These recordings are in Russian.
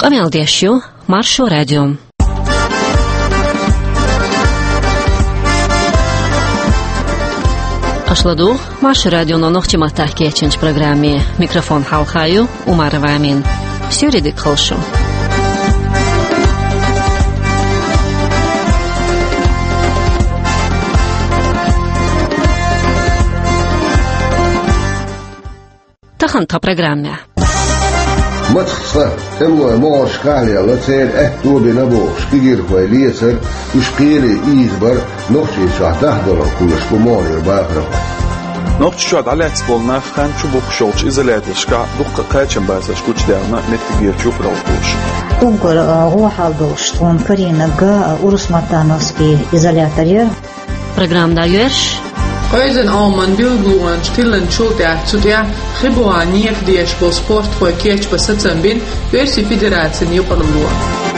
Amjaldésjú, Marsó Rádió. Ашладу, Маша радионо нохчиматах кеченч программе. Микрофон халхаю, Умарова Амин. Сюридик халшу. Тахан-та программе. Матхса, темлой мор шкалия, лацер эхтуби набо, шкигирхвай лесер, ушкири избар, нохчи шахдахдолом, кулешку морир бахрова. نوقت على تقولنا خان شو بخشوش إذا لا تشكع دقة قاتشن بازش كوش دارنا نتغير شوف روش. تنقل روح الدوش تون كرينا جا ورس ماتانوسكي إزالياترير. Программ даешь? Кайзен алман билгуан штилен чултя цутя хибуа ниек диеш по спорт по кеч по сацамбин верси федерации не парлуа.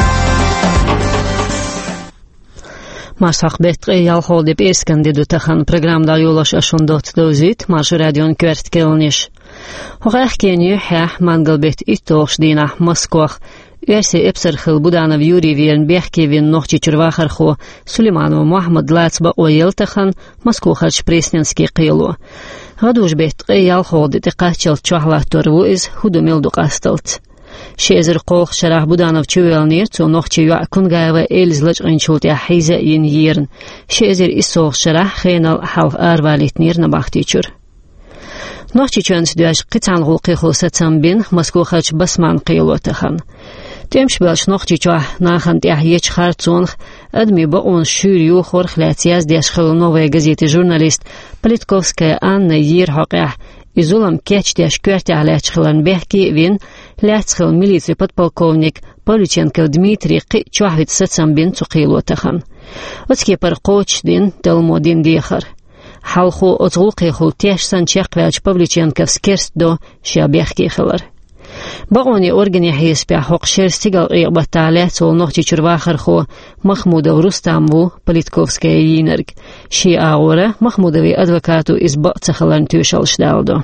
Масах бетре ялхол деп ескенде тахан программда юлаш ашондот дозит Маша радион кверт келниш. Хогахкени ха мангалбет итош дина Москвах верси эпсер хил буданов Юрий Вен Бехкевин нохчи чурвахархо Сулейманов Мухаммад Лацба оел тахан Москвахач Пресненский қилу. Гадуш бетре ялхол деп қачал чахла торву из худумилду қасталт. شیزر قوخ شرح بودانو چویل نیت و نخچی یا کنگاوا ایلزلج انشوت یا حیزه این یرن شیزر ایسوخ شرح خینال حلق آروالیت نیر نباختی چور نخچی چونس دوش قطعن غلقی خلصتن بین مسکو خرچ بسمان قیلو تخن تیمش بلش نخچی چوه ناخن تیح یچ خارتونخ ادمی با اون شوریو خورخ لاتیاز دیش خلو نووی گزیت جورنالیست پلیتکوفسکای آن یر حقیح Изулам кеч тяж квертя лячхлан бехки вин ляцхл милиции подполковник Полюченков Дмитрий чуахвит сацам бин цуқилу тахан. Оцки парқоч дин телмодин дихар. Халху оцгулқи хул тяж сан чеквяч Полюченков скерст до ша бехки хилар. Багони органи хиспя хоқшер стигал иғбата ляцул нохчи чурвахар ху Махмудов Рустамву политковская йинерг. Ши аура Махмудови адвокату из бацахалан тюшал шдалдо.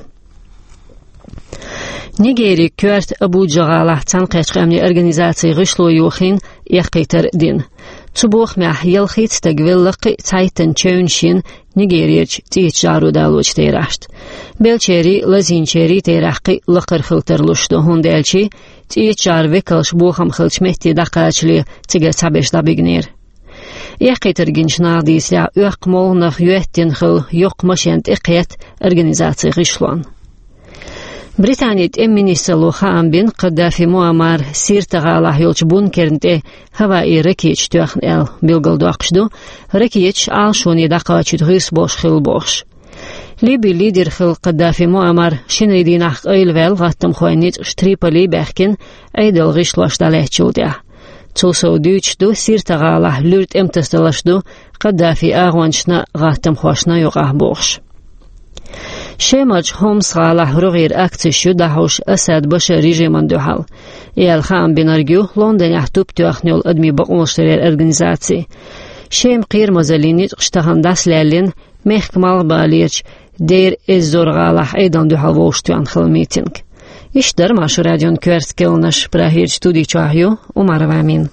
Нигери кверт Абуджагала цанқачқамни организации гышлу юхин яқитар дин. Цубух мях елхит стагвиллақи цайтан чауншин Нигерияч тиечару далуч тейрашт. Белчери лазинчери тейрахқи лақыр хилтерлушду хунделчи тиечар векалш бухам хилчметти дақачли тиге цабеш дабигнер. Яқитар гинчнадис я уақмолнах юэттин хил юқмашент иқият организации гышлуан. بريطانيت امنيسلو خام بن قدافي مؤامر سيرتغاله يلچ بونكرنته هوائي ركيچ توخن ال بيلگل دوقشدو ركيچ آلشوني دقاچت غيس بوش خيل بوش ليبي ليدر خيل قدافي مؤامر شنريدين اخ ايلوال غاتم خوينيت شتريبلي بخكن ايدل غيشلاش دالهچوديا توسو دوچدو سيرتغاله لورت امتستلاشدو قدافي اغوانشنا غاتم خوشنا يوقه بوش شماج هومس غاله روغير اكتشو دهوش اسد باشه رژیمان دوحال ایل خام بنارگیو لندن احتوب توخنیول ادمی باقولشتریر ارگانیزاسی شم قیر مزالینیت اشتهان دست لالین محکمال بالیچ دیر از زور غاله ایدان دوحال ووشتوان خل میتینگ ایش در ماش رادیون کورت کلنش براهیر ستودی چاهیو Умарова Амин.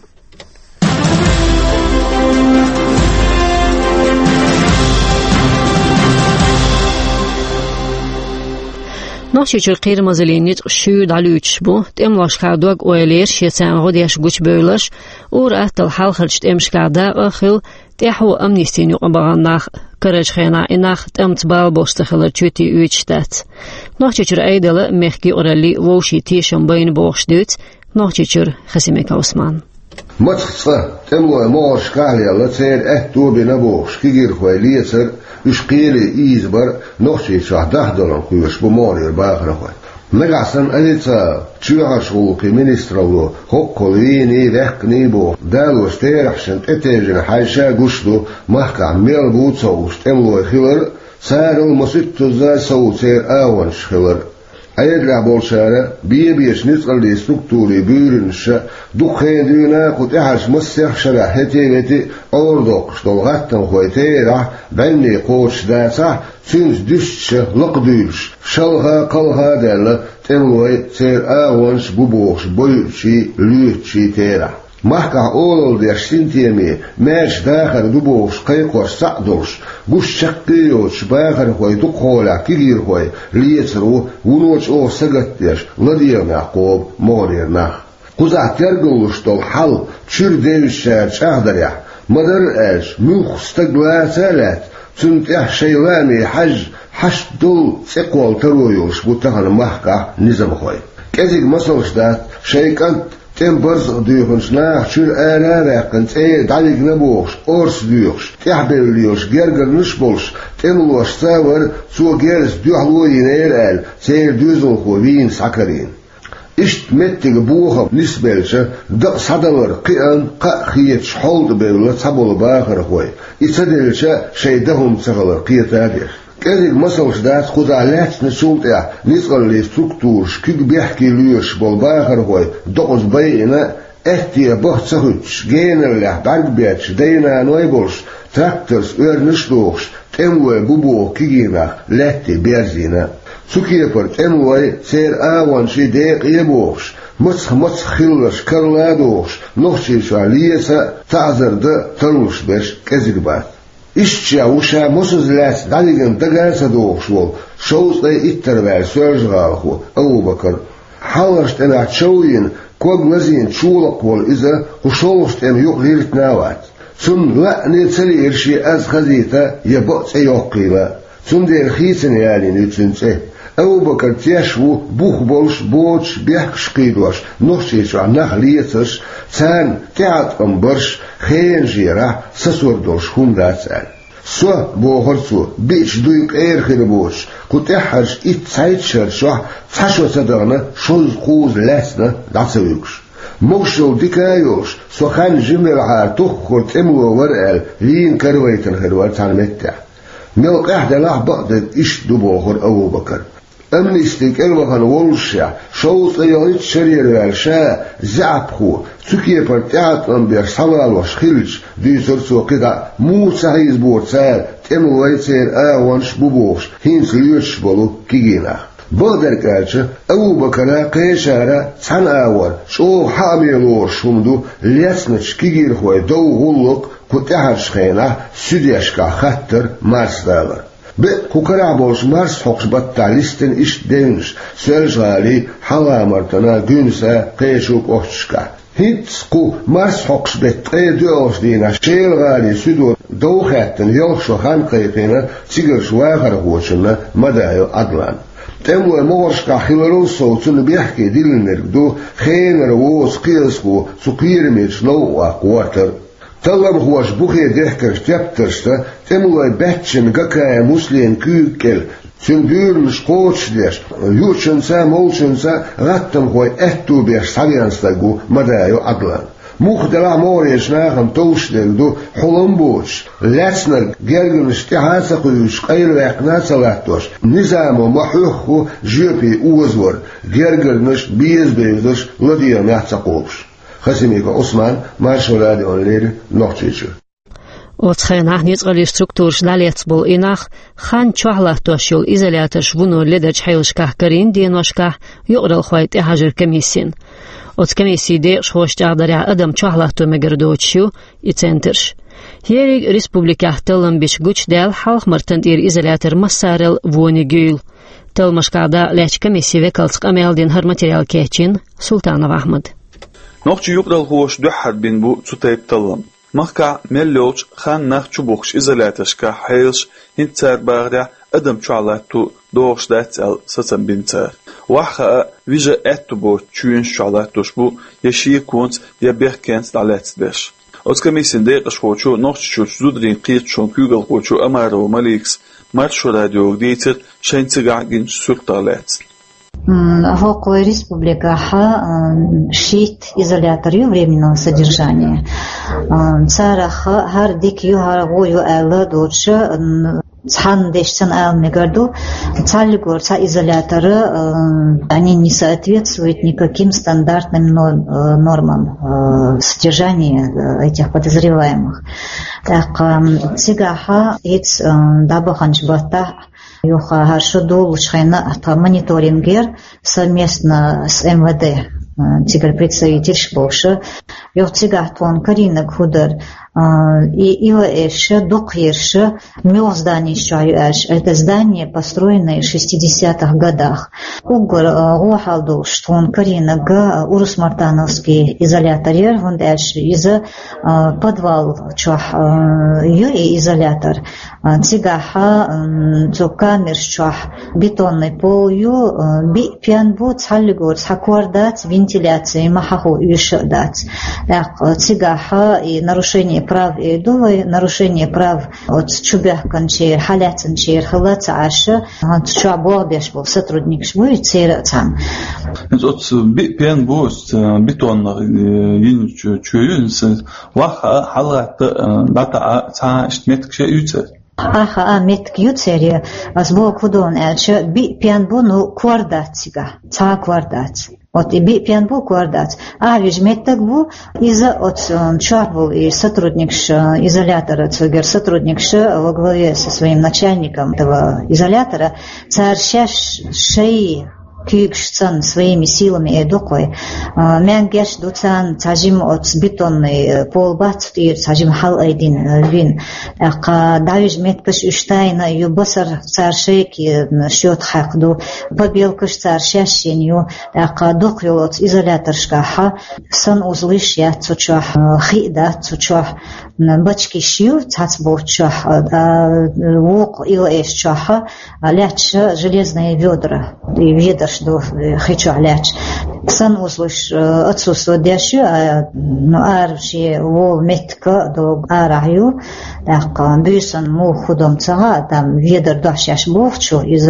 نحشي قير مزلينيت شود علوش بو تملاش كادوغ اويلير شيسان غودياش غوش بولش اور اتل حلخلشت امشكادا اخل تيحو امنيستين يقبغناخ كرج خينا اناخ تمت بالبوستخل تشوتي اويتشتات نحشي ايدل مخكي اورالي ووشي تيشن بين بوخشدوت نحشي خسيمك عثمان متخصة تملو مورش كاليا لتسير اهتوبي نبوخ شكير خوي ليسر يشقيري إيزبر نوشي شاهدهدلن كويش بمورير باخر خوي نقاسن أليتا تشوهاشغوكي منسترولو هوكوليني رحقني بو دالو ستيرحشن اتيجن حيشا قشدو محكا ميل بوتسوش تملو خلر سار المسيطو زي سوتير آونش خلر أيدلا بولشارة بيش نسأل ستركتوري بيرنش دخين دينا قد إحرش مسيح شراحتي أوردوك شتولغاتن خويتيرا بيني قوش داسا تنس دشش لقديش شلها قلها دالا تملوي سير آوانش ببوش بيوشي ليوشي تيرا محكا أولو دي شنتيمي ماش داخل دبوش قيقوش سعدوش بوش شقيوش باخر خوي دقولا كيغير خوي ليترو ونوش أو سقتيش لدير نعقوب مورير ناخ قزع ترقلوش طول حل تشير ديوش شارش أهدريح مدر اش موخ استقلا سالات تنتح شيواني حش دول سقوال ترويوش بوتغن محكا نظام خوي كذيك مصلش دات شيكانت تم برزق ديوخنش ناخ شير راقنت دعيق نبوخش أورس ديوخش تحبل ليوش جرجر نشبولش تملوش ساور سو جيرس ديوحلوين إيرال سير ديوزن خوين ساكرين إشت متك بوخم نسبلش دق صدور قيان خيتش حولد بيولا تسابول باخر خوي يتسدلش شيدهم تغلر قيتادير كذلك مسلش دات خدا لاتش نشولت نسأل لي ستركتورش كيك بيحكي ليش بالباخر هوي دقز بينا احتيا بحت سهوش جينا اللي بعد بيتش دينا نويبولش تراكترس نشلوخش تموي بوبو كيجينا لاتي بيرزينا سوكيبر تموي سير آوان شي ديق يبوخش متس خلش كرلادوخش نوخشي شواليسا تعذر ده تلوش بيش كذلك بات إشتيا وشا مسوزلاس داليغن دقاسة دوخشول شوز لي إتربال سورجغالخو أبو بكر حالرشت أنا تشوين كوب لزين شولق والإذا وشولشت أنا يقليرت ناوات ثم لا نتسلي إرشي أز خزيتا يبقت أيوقيلا ثم دير خيسن يعني نتسنسه أبو بكر تيشو بوخ بولش بوش بيحكش قيدوش نخشيش عن نخليتش تان تعت أمبرش خين جيرا سسور دولش هم داتسال سو بوخرسو بيش دويق خيربوش قد احرش اتسايتشر شوح تشو صدغنا شوز خوز لاسنا داتسويكش موشو ديكايوش سو خان جمل عار تخور تمو ورقال لين كرويتن خيروار تعلمتع ملق احدى لحبقدد اش دو بوخر أبو بكر أمنيستيك الوغن والشا شوط يغيط شرير والشا زعبخو تكيه برتعت أنبير صوال وشخلج دي سرسو قطع موسى هيزبور سال تمو ويتسير آوانش ببوش هينس ليوش بولو كيجينا بغدر كالشا أبو بكرا قيشارا تسان آوار شو حاميلور شمدو ليسنش كيجير خوي دو غلق كتحر شخينا سوديشكا خطر مارس دالر بكوكرا بولش مارس حقش بطاليستن إش دينش سيرجالي حلا مرتنا جنسا قيشوك أحشكا هيتسقو مارس حقش بطقي دوش دينا شيل غالي سودو دوخاتن يوشو خان قيقينا تيجر شواغر هوشنا مدايو أدلان تمو مورشكا خلالو صوتن بيحكي ديلنرقدو خين رووس قيسكو سقير ميش لو أقواتر تلم هوش بوخي دهكر تبترشتا تمو باتشن قاكايا مسلين كوكل سنبيرنش قوتش ديش يوتشنسا مولشنسا غاتم هوي اهتو بيش ساليانستاقو مدايو أدلان مخدلا موريش ناخم توش دلدو حلمبوش لاتسنر جرجنش تحاسا قيوش قيل ويقنا سلاتوش نظامو محوخو جيبي اوزور جرجنش بيز بيزدش لديا نحتقوبش خسيميكو عثمان مارشو راديو لير نوختيشو وتخيناه نيزغلي ستركتورش داليتسبول إناخ خان چوهلا توشيول إزالياتش ونو لدج حيوشكاه كرين دينوشكاه يقرل خوايت إحاجر كميسين وت كميسي ديش هوش جاغداريا أدم چوهلا تو مگردوچيو يتنترش هيريگ ريسبوبليكاه تلم بيش گوچ دال حالخ مرتند إير إزالياتر مسارل ووني گيل تلمشكادا لاچ كميسي وكالتق أميال دين هر ماتريال كيچين سلطانов أحمد نوخچي يقرل هوش دوحد بين بو تسوتيب تلم مخكع ملوش خان ناخ چوبوخش إزالاتشكا حيلش هنتسار باغدا أدم چوالاتو دوغش داتسال ستن بنتار وحخا ويجا اتو بو چوين چوالاتوش بو يشيه كونت يبيخ كنت دالاتس بيش أتكميسين ديقش خوچو نوخچي چوش زودرين قيت شون كوغل خوچو أمارو ماليكس مارشو راديو ديتر شاينتقع جنش سوق دالاتس Хокой республика шит изоляторию временного содержания. Цара хардик юхаргую элла доча цхан дешцан мегарду цалигор ца изоляторы они не соответствуют никаким стандартным нормам содержания этих подозреваемых. Так цигаха иц дабаханч бата юха харшудул шхайна мониторингер совместно с МВД теперь представитель Шбоша Йоцигатон Карина Кудер и Иваэша Докьерша мёв здание Шаюэш. Это здание, построенное в 60-х годах. Угор Гуахалду Штон Карина Га Урус-Мартановский изоляторер, он дальше из подвал чах юри изолятор. Цигаха цукамер чах бетонный пол ю би пьянбу цалигор цакуардат вентиляции махаху юшадат. Цигаха и нарушение прав идувы, нарушение прав от чубяхканчер, халятанчер, халацаша, от чуабуабешбу, сотрудник шбу, церацам. От пьянбу бетонный yin чуюнс, ваха халат дата ца штметкше юцер. Аха, метк юцерия, азбо кудон элче би пьянбу ну квардатига, ца квардат. Вот и би пьянбу квардат. А вижметтак бу из-за от чарбул и сотрудник изолятора, цугер сотрудник во главе со своим начальником этого изолятора, царь шеи кюкшцан своими силами эдукой мянгеш дуцан цажим от бетонный полбат и цажим хал айдин вин давиж меткаш уштайна юбасар царшеки счет хакду побелкаш царшященью докрил от изоляторшка сан узлыш я цучах хида цучах бачки шью цацбовчах вок илэшчаха ляча железные ведра и ведра что хочу ляч сан услыш отсутствующее арши во метка до араю так бюсан му худом цага там ведер дашяш бовчу из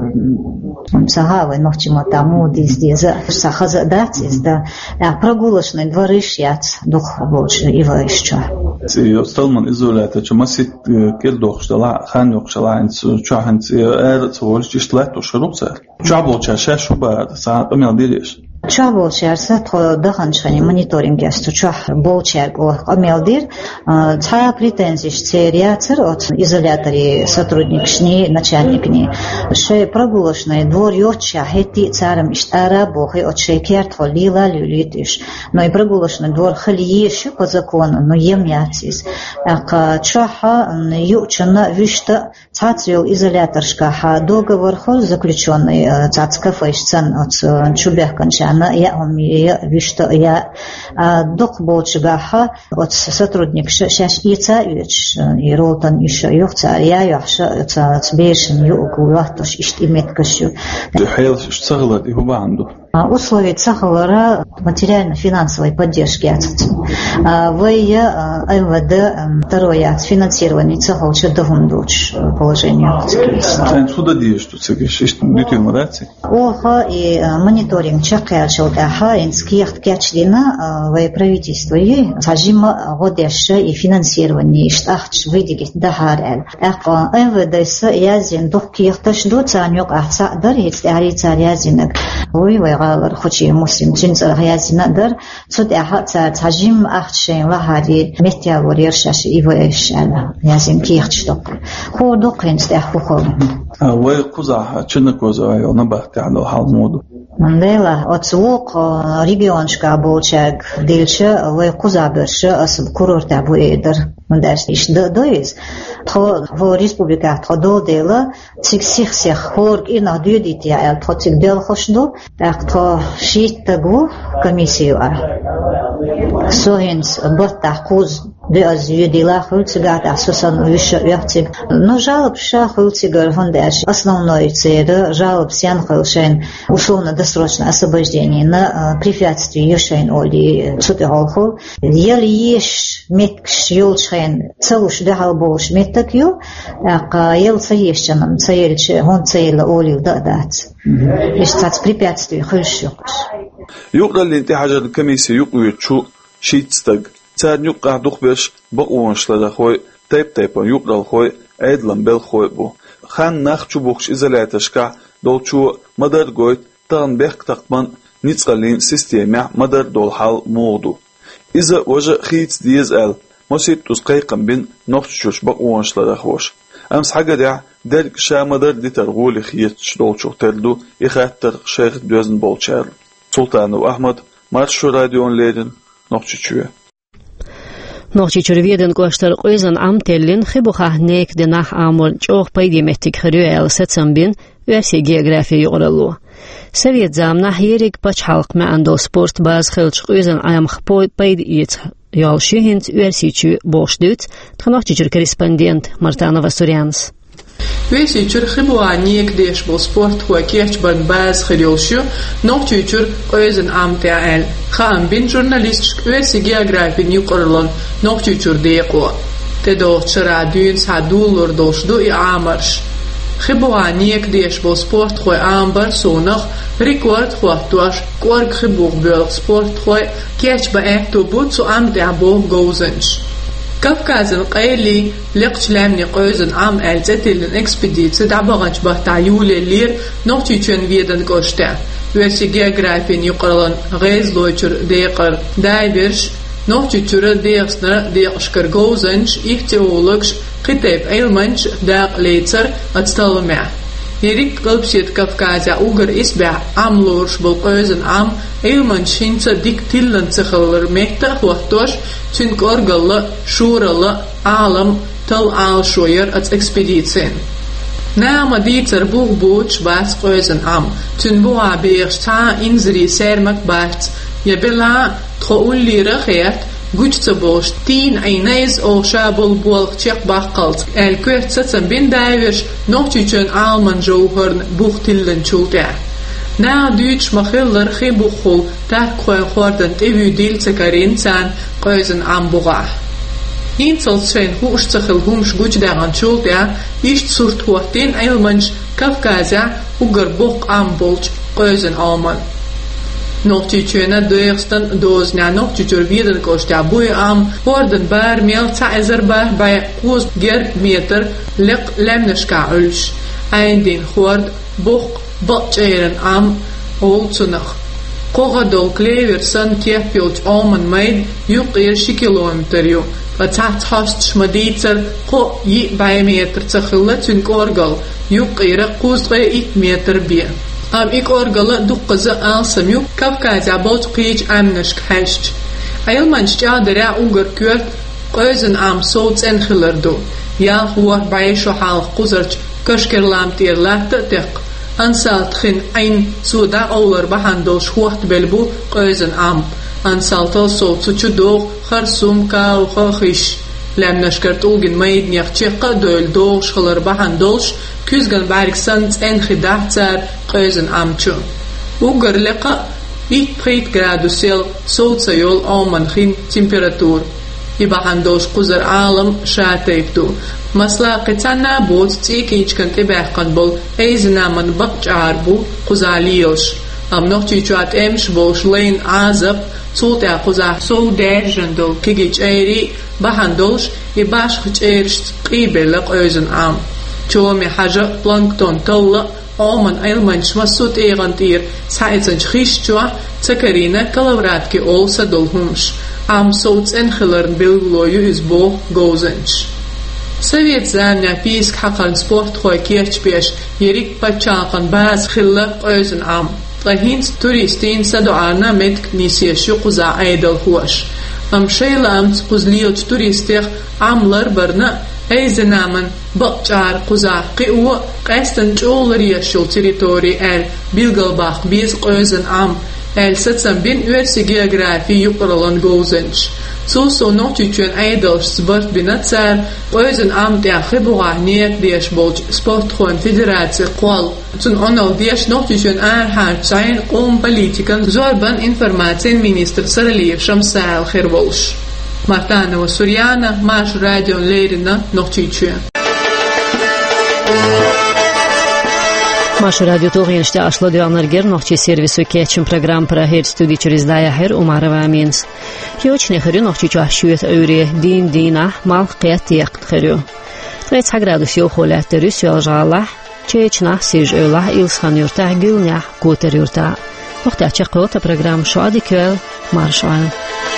цагавы ночимо тому диздеза сахаза датис да прогулочный дворыш яц дух больше его еще Сталман изолята, че масит келдох штала хан йохшала инс чахант цволш тишлато шрубса. Чабол чаша шуба саат амел дириш. Чабол чарса то даханшани мониторинг ясту чах болчерг о амелдир ца претензий цериацер от изолятори сотрудникшни начальникни ше прогулочный двор йоча хети царам иштара бохи от шекерт холила люлитиш но и прогулочный двор халиеш по закону но емяцис ака чаха ючана вишта цацил изоляторшка ха договор хол заключенный цацкафайшцан от чубяхканча я умею, что я док болчигаха от сотрудник шаш ица и ролтан еще юхца я яхша цбешен югулатош иштиметкашу. Хейл штсагла и хубанду. Условия цахалара материально-финансовой поддержки от МВД второе финансирование цахал чедовундуч положение. Суда диешь тут сегиш дитюмараци. Оха и мониторинг чакачил аха инският кячлина в правительство и сажима годеше и финансирование штахч выдигит дахарэл. Аха МВД с язин духкияташ дуцанюк ахса дарит арица язинак. Ой غالر خوشی مسلم جنس هیچ ندار صد احتار تجیم اختشین و هری متیا وریرشش ایوهش الا یازیم کی اختشتق خودو قنست اخوخو وای قزح چند قزای اون بحث على حال مود مندلا اتسوق ريجيونشكا بولشاك ديلشا وای قزابرش اصل كورورت ابو ایدر منداش ايش دویز تو و республика تو دو دیلا سیخ خورگ اینا دیدیت یا تو تیک دیل خوشدو تو شیت تگو کمیسیو سوهنس بط تحقوز بیاز یدیلا خلصگات اساساً ویشتیم نجالب شا خلصگر هندش основной цель жалоб сян хлшен условно досрочное освобождение на препятствие ешен оли цутеholху ел еш меткш юлшен целуш дахалбош метакю а ел саешчанам цаельче он цаела оли дадат ещё препятствие хлшук يقدر الانتحاج الكميسي يقوي شو شيتستق تاد يقع دخبش بقوانش لدخوي تيب يقدر خوي aydlan bel khoy bu. Khan nach çubukş izolatışka dolçu madar goyt tağın bek taqman nitsqalin sistemi madar dolhal moğdu. İza oja khits diz el mosit tusqayqan bin noqçuş baq uanşlara xoş. Ams hagada der şamadar ditar goli khits dolçu terdu ikhattar şeyh dözün bolçar. Sultanov Ahmad Marşu radyon lerin noqçuçu. Noqçuçu veden qoştar qoyzan am tellin xibuha nek de nah amol çoq paydimetik xriyel setsambin versi geografiya yuqralu. Sovet zamna yerik paç halq ma ando sport baz xilç qoyzan ayam xpoy payd it yalşihint versiçu boşdut tanoqçuçu korrespondent Martanova Suryans. Весичур хибуаниек деш бо спорт хуакеч бан баз хидолшу ноqчучур өзен амтаал хам бин журналист верси географи ньюқорлон ноqчучур деқо тедоқчра дюн садулур дошду и амарш хибуаниек деш бо спорт ху амбар сонах рекорд хуатуаш корг хибуг бел спорт ху кеч ба эктобут су амта бо гоузенш Kafkazın qayli liqçlamni qoyzun am elzetilin ekspeditsi dabağanç bahtayulelir noqçuçun veden qoşta. Versi geografin yuqarlan gayzloçur deqar dayverş noqçuçura deqsna deqşkar gozanç ihtiologş qitayb aylmanç daq leytsar atstalma. Yerik qalbsit Kafkaza ugar isba amlorş bol qoyzun am aylmanç hinsa dik tillan tsaqallar mekta huatoş tün korgalla şuralı alam tal al şoyer at ekspeditsin. Nama dieter buch buch bas qoyzun am tün bu abir ta inzri sermak bart yabela tqulli rakhiyat Güçse boş tin aynayız o şabul bolçak baqalt el kürtsen bin dayverş noqçuçun alman johorn buchtillen çulta na düç maxiller khibukhul ta qoyxordan evüdil tsakarinsan qoyzun ambuğa Insel schön huschachel humsch gut daran çulta iş surt huatin aylmanç Kafkaza ugar bok ambolç qoyzun alman Noqçuçuna döğüstan dozna noqçuçur viden koşta bu am horden bar mel taizer bar bay kuz ger meter liq lemnişka ölş ayndin hord bok botçeren am olçunaq qoğadol klever san kefpilç alman mayd yuqir 2 kilometer yu Vatat host schmaditzer qo yi bay meter tsakhilla tün korgal yuqira quzqa 2 meter bi Am ik orgala duqqızı alsam yok Kafkaza bot qiç amnışk helşç. Ayılmanç çadara ugar kört qözün am soğuts enxilirdu. Yal huar bayşu halq quzarç köşkerlam tiyerlahtı teq. Ansal txin ayn suda oğlar bahandol şuaht belbu qözün am. Ansal tal soğutsuçu doğ xarsum kav xaxiş. Lemnashkart ulgin mayd niyaqchiqa döl doğ şxılar bahandolş küzgan bariksan enxidahtsar qözün amçu. Ugar liqa 1 gradus cel soğutsa yol alman xin temperatur. İbahandolş quzar alam şatayptu. Masla qitsanna bot tsikichkan tibaqan bol eyzinaman baqçar bu quzaliyolş. Am noqçuçuat emş bolş leyn azap Sulta quza sol derjandol kigiç eri bahandolş i başqıç eriş qibelaq özün am. Çoğumi haja plankton talla alman aylmançma sut eğantir saitsanç xişçua tsakarina kalavratki olsa dolhumş. Am soğuts enxilarn bilgloyu izbo gozanç. Sovet zamna pisk haqan sport xoy kirchpeş yerik paçaqan baz xillaq özün am. Lahins turistin saduana metk nisiyashu quza aydal huash. Am shaylamts quzliyot turistih amlar barna eyzenaman baqçar quza qiwa qastan çoğlar yaşıl teritori el bilgalbaq biz qözün am el satsan bin versi geografi yuqralan gozanç. Suso noqçuçun aydal sport binatsar qözün am daxi buğahniyak deş bolç sport xon federatsiya qol. Tun onal deş noqçuçun harçayn qom politikan zorban informatsiyan ministr Saraliyev Shamsal Khirbolsh. Martanova Suryana Marş radyon leyrina noqçuçu. Машу радио Тугинште ашло дюанергер нохчи сервису кетчим программ прахер студи через даяхер Умарова Минс. Хёчне хрю нохчи чашует öyle din dina mal qiyat yaqt xrю. 3 gradus yoxolət dörüs yolcağlar, çeçnah sij ölah ilsxan yurta gülnah koter yurta. Vaqt açıq qota program şadi köl marşal.